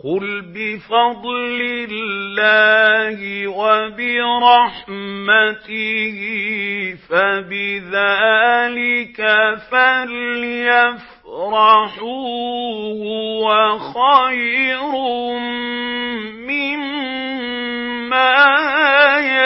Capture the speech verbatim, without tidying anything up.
قُلْ بِفَضْلِ اللَّهِ وَبِرَحْمَتِهِ فَبِذَٰلِكَ فَلْيَفْرَحُوا هُوَ خَيْرٌ مِّمَّا